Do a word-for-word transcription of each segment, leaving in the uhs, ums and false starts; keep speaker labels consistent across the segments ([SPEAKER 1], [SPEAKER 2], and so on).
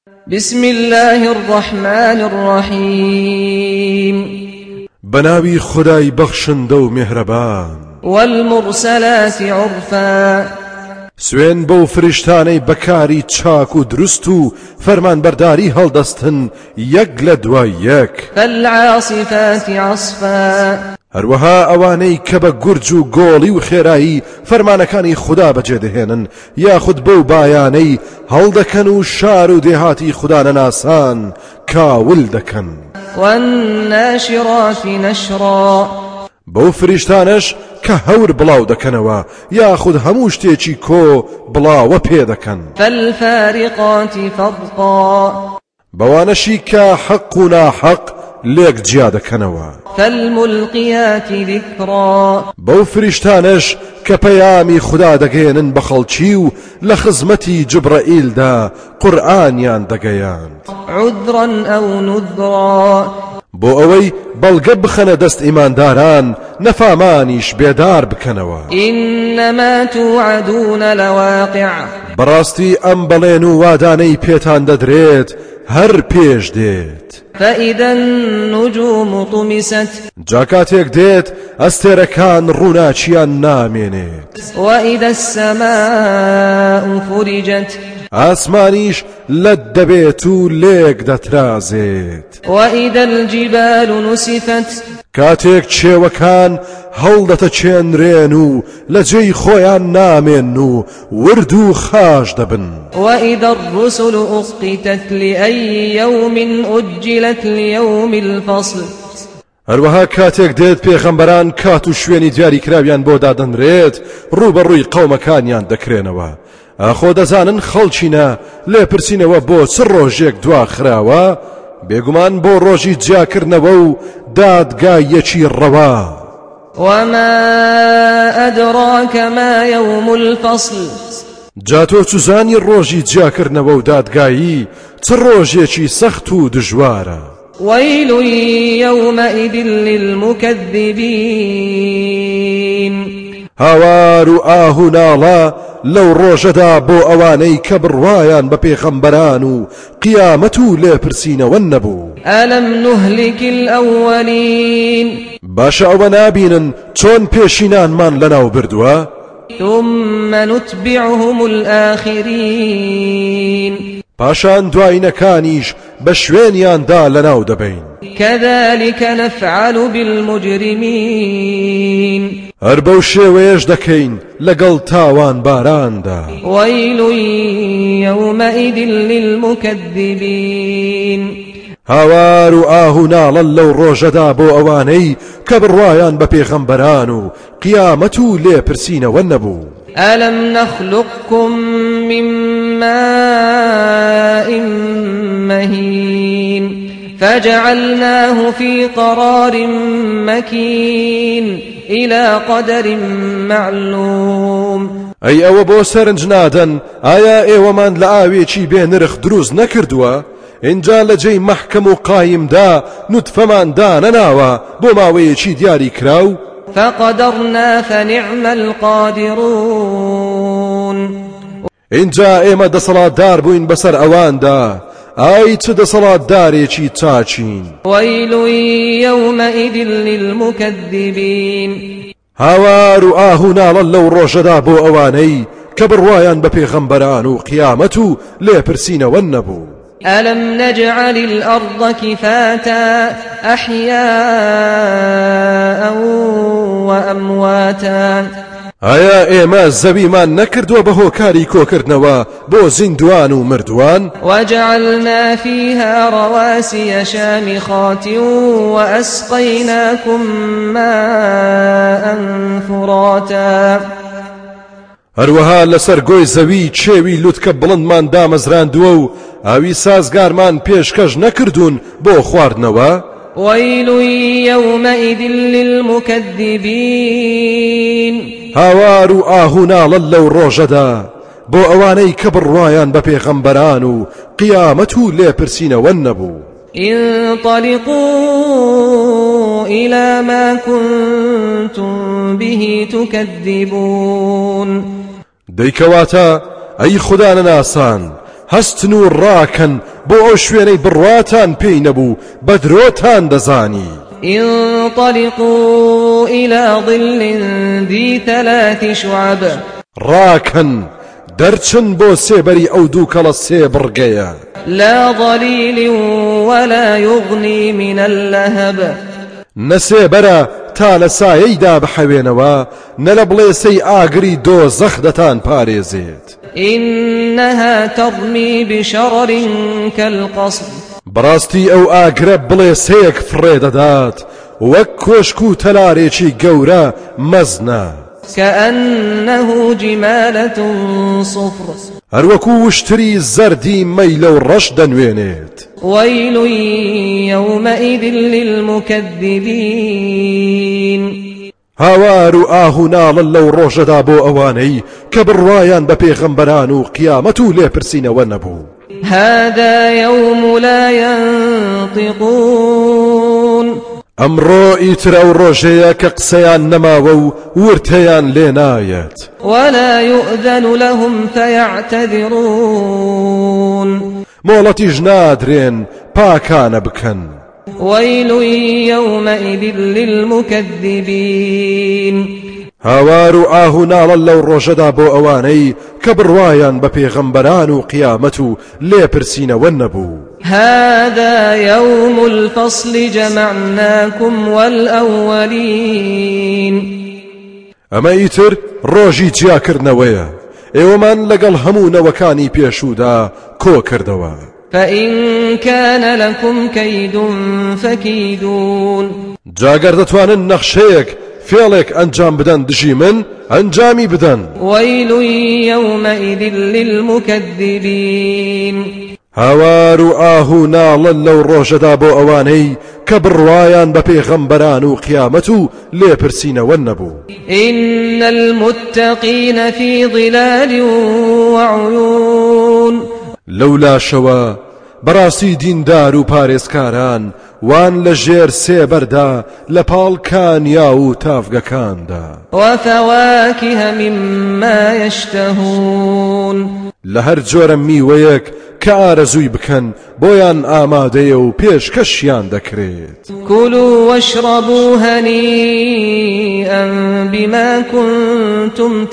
[SPEAKER 1] بسم الله الرحمن الرحيم
[SPEAKER 2] بناوي خداي بخشندو مهربان
[SPEAKER 1] والمرسلات عرفا
[SPEAKER 2] سوين بو فرشتاني بكاري چاكو درستو فرمان برداري هلدستن يك لدوا يك
[SPEAKER 1] فالعاصفات عصفا
[SPEAKER 2] هروها اواني كبا گرجو گولي و خيرایی فرمانكاني خدا بجدهنن ياخد بو باياني هلدكن شار و دهاتي خدا ناسان كاول دكن
[SPEAKER 1] والناشرات نشرا
[SPEAKER 2] بو فرشتانش كهور بلاو دكنوا ياخد هموش تيچي كو بلاو پي دكن
[SPEAKER 1] فالفارقات فرقا
[SPEAKER 2] بوانشي كحق ناحق ليك جيادة كنوا
[SPEAKER 1] فالملقيات ذكرا
[SPEAKER 2] بو فرشتانش كبيامي خدا دقينن بخلچيو لخزمتي جبرائيل دا قرآن يان دقيان
[SPEAKER 1] عذرا أو نذرا
[SPEAKER 2] بو اوي بلقب خنا دست ايمان داران نفامانيش بيدار بكنوا
[SPEAKER 1] إنما توعدون لواقع
[SPEAKER 2] براستي ام بلينو واداني بيتان ددريت هر پیش ديت
[SPEAKER 1] فإذا النجوم طمست
[SPEAKER 2] جاكاتيك ديت استيركان روناچيان نامينيت
[SPEAKER 1] وإذا السماء فرجت
[SPEAKER 2] آسمانيش لدبيتو ليك دترازيت
[SPEAKER 1] وإذا الجبال نسفت
[SPEAKER 2] كاتيك چێوەکان هەڵدەتە چێنرێن و لە جێی خۆیان نامێن و ورد و خاش دەبن
[SPEAKER 1] وإذا الرسل أقتت لأي يوم أجلت ليوم الفصل
[SPEAKER 2] هەروەها کاتێک دێت پێغەمبەران کات و شوێنی دیاری کراویان بۆ دادەنرێت ڕوبەڕووی قەومەکانیان دەکرێنەوە ئاخۆ دەزانن خەڵچینە لێپرسینەوە بۆ چ ڕۆژێک دواخراوە بێگومان بۆ ڕۆژی جیاکردنەوە و دادگایەکی ڕەوا
[SPEAKER 1] وما أدراك ما يوم الفصل
[SPEAKER 2] جا تۆ چوزانی ڕۆژی جیاکردنەوە و دادگایی چ ڕۆژێکی سەخت و دژوارە
[SPEAKER 1] ويل يومئذ للمكذبين
[SPEAKER 2] هاوار و ئاه و ناڵە لەو ڕۆژەدا بۆ ئەوانەی کە بڕوایان بە پێغەمبەران و قیامەت و لێپرسینەوە نەبوو
[SPEAKER 1] ألم نهلك الأولين
[SPEAKER 2] باشە ئەوە نابینن چۆن پێشینانمان لەناو بردووە
[SPEAKER 1] ثم نتبعهم الآخرين
[SPEAKER 2] پاشان دوایینەکانیش بە شوێنیاندا لەناو دەبین
[SPEAKER 1] كذلك نفعل بالمجرمين
[SPEAKER 2] هەر بەو شێوەیەش دەکەین لەگەڵ تاوان باراندا
[SPEAKER 1] ويل يومئذ للمكذبين
[SPEAKER 2] هاوار و ئاه و ناڵە لەو ڕۆژەدا بۆ ئەوانەی کە بڕوایان بە پێغەمبەران و قیامەت و لێپرسینەوە نەبوو
[SPEAKER 1] ألم نخلقكم من ماء مهين فجعلناه في قرار مكين إلى قدر معلوم
[SPEAKER 2] ئەی ئەوە بۆ سەرنج نادەن ئایا ئێوەمان لە ئاوێکی بێ نرخ دروست نەکردووە اینجا لە جێی مەحکەم و قایمدا نوتفەمان دانەناوە بۆ ماوەیەکی دیاری کراو
[SPEAKER 1] فقدرنا فنعم القادرون
[SPEAKER 2] اینجا ئێمە دەسەڵاتدار بووین بەسەر ئەواندا ئای چ دەسەڵاتدارێکی چاچین
[SPEAKER 1] ويل يومئذ للمكذبين
[SPEAKER 2] هاوار و ئاه و ناڵە لەو ڕۆژەدا بۆ ئەوانەی کە بڕوایان بە پێغەمبەران و قیامەت و لێپرسینەوە نەبوو
[SPEAKER 1] ألم نجعل الأرض كفاتا أحياء وأمواتا
[SPEAKER 2] ئایا ئێمە زەویمان نەکردووە بە هۆکاری کۆکردنەوە بۆ زیندوان و مردووان
[SPEAKER 1] وجعلنا فيها رواسي شامخات وأسقيناكم ماء فراتا
[SPEAKER 2] هەروەها لەسەر گۆی زەوی چێوی لوتکە بڵندمان دامەزراندووە و ئاوی سازگارمان پێشکەش نەکردوون بۆ خواردنەوە
[SPEAKER 1] ويل يومئذ للمكذبين
[SPEAKER 2] هاوار و ئاه و ناڵە لەو ڕۆژەدا بۆ ئەوانەی کە بڕوایان بە پێغەمبەران و قیامەت و لێپرسینەوە نەبوو
[SPEAKER 1] انطلقوا إلى ما كنتم به تكذبون
[SPEAKER 2] دەیکەواتە ئەی خوددانە ناسان هەستن و ڕاکەن بۆ ئەو شوێنەی بڕواتان پێی نەبوو بە درۆتان دەزانی.
[SPEAKER 1] انطلقوا إلى ظل ذي ثلاث شعب
[SPEAKER 2] ڕاکەن دەرچن بۆ سێبەری ئەو دوو کەڵە سێ بڕگەیە
[SPEAKER 1] لا ظليل ولا يغني من اللهب
[SPEAKER 2] نەسێبەرە تا لە سایەیدا بحەوێنەوە نە لە بڵێسەی ئاگری دۆزەخ دەتان پارێزێت.
[SPEAKER 1] إنها ترمي بشرر كالقصر
[SPEAKER 2] بەڕاستی ئەو ئاگرە بڵێسەیەک فڕێ دەدات وەک کۆشک و تەلارێکی گەورە مەزنە
[SPEAKER 1] كأنه جمالة صفر
[SPEAKER 2] هەروەکو وشتری زەردی مەیلە و ڕەش دەنوێنێت.
[SPEAKER 1] ويل يومئذ للمكذبين
[SPEAKER 2] هاوار و ئاهو ناڵن لەو ڕۆژەدا بۆ ئەوانەی کە بڕوایان بە پێغەمبەران و قیامەت و لێپرسینەوە نەبوو.
[SPEAKER 1] هذا يوم لا ينطقون
[SPEAKER 2] ئەمڕۆ ئیتر ئەو ڕۆژەیە کە قسەیان نەماوە و ورتەیان لێ نایەت.
[SPEAKER 1] ولا يؤذن لهم فيعتذرون
[SPEAKER 2] مۆڵەتیش نادرێن پاکانە بکەن.
[SPEAKER 1] ويل يومئذ للمكذبين
[SPEAKER 2] هاوار و ئاهو ناڵن لەو ڕۆژەدا بۆ ئەوانەی کە بڕوایان بە پێغەمبەران و قیامەت و لێپرسینەوە نەبوو.
[SPEAKER 1] هذا يوم الفصل جمعناكم والأولين
[SPEAKER 2] ئەمە ئیتر ڕۆژی جیاکردنەوەیە ئێوەمان لەگەڵ هەموو نەوەکانی پێشوودا کۆ کردەوە.
[SPEAKER 1] فإن كان لكم كيد فكيدون
[SPEAKER 2] جاگەر دەتوانن نەخشەیەک فێڵێک ئەنجام بدەن دژی من ئەنجامی بدەن.
[SPEAKER 1] ويل يومئذ للمكذبين
[SPEAKER 2] هاوار و ئاهو ناڵن لەو ڕۆژەدا بۆ ئەوانەی کە بڕوایان بە پێغەمبەران و قیامەت و لێپرسینەوە نەبوو.
[SPEAKER 1] إن المتقين في ظلال وعيون
[SPEAKER 2] لەولاشەوە بەڕاستی دیندار و پارێزکاران وان لە ژێر سێبەردا لە پاڵکانیا و تافگەکاندا.
[SPEAKER 1] وفواكه مما يشتهون
[SPEAKER 2] لە هەر جۆرە میوەیەک کە ئارەزووی بکەن بۆیان ئامادەیە و پێشکەشیان دەکرێت.
[SPEAKER 1] كلوا واشربوا هنيئا بما كنتم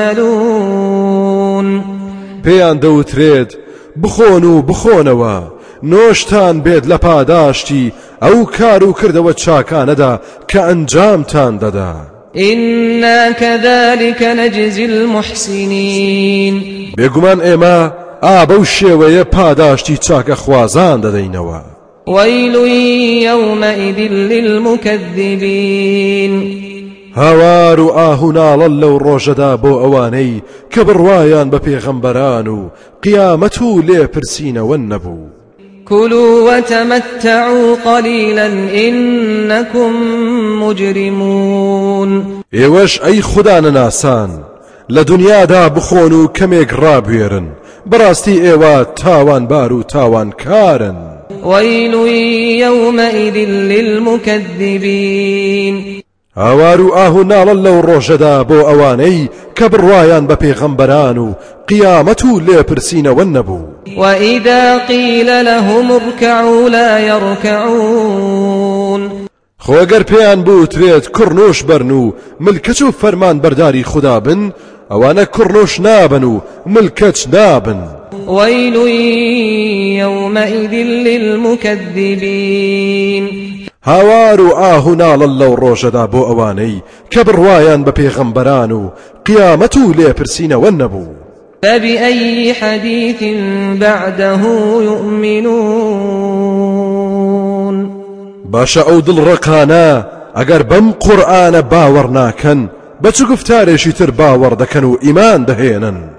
[SPEAKER 1] تعملون
[SPEAKER 2] پێیان دەوترێت بخۆن و بخۆنەوە نۆشتان بێت لە پاداشتی ئەو کار و کردەوە چاکانەدا کە ئەنجامتان دەدا.
[SPEAKER 1] إنا كذلك نجزي المحسنين
[SPEAKER 2] بێگومان ئێمە ئابە و شێوەیە پاداشتی چاکە خوازان دەدەینەوە.
[SPEAKER 1] ويل يومئذ للمكذبين
[SPEAKER 2] هاوار و ئاهو ناڵن لەو ڕۆژەدا بۆ ئەوانەی کە بڕوایان بە پێغەمبەران و قیامەت و لێپرسینەوە نەبوو.
[SPEAKER 1] كلوا وتمتعوا قليلا إنكم مجرمون
[SPEAKER 2] ئێوەش ئەی خوددانە ناسان لە دنیادا بخۆن و کەمێک ڕابوێرن بەڕاستی ئێوە تاوانبار و تاوانکارن.
[SPEAKER 1] ويل يومئذ للمكذبين
[SPEAKER 2] هاوار و ئاهو ناڵن لەو ڕۆژەدا بۆ ئەوانەی کە بڕوایان بە پێغەمبەران و قیامەت و لێپرسینەوە نەبوو.
[SPEAKER 1] وإذا قيل لهم اركعوا لا يركعون
[SPEAKER 2] خۆگەر پێیان بوترێت کوڕنۆش بەرن و ملکەت و فەرمان بەرداری خوددا بن ئەوانە کوڕنۆش نابن و ملکەت نابن.
[SPEAKER 1] ويل يومئذ للمكذبين
[SPEAKER 2] هاوار و ئاهو ناڵن لەو ڕۆژەدا بۆ ئەوانەی کە بڕوایان بە پێغەمبەران و قیامەت و لێپرسینەوە نەبوو.
[SPEAKER 1] فبأي حديث بعده يؤمنون
[SPEAKER 2] باشە ئەو دڵڕەقانە ئەگەر بەم قورئانە باوەڕ ناکەن بە چ گفتارێکی تر باوەڕ دەکەن و ئیمان دەهێنن.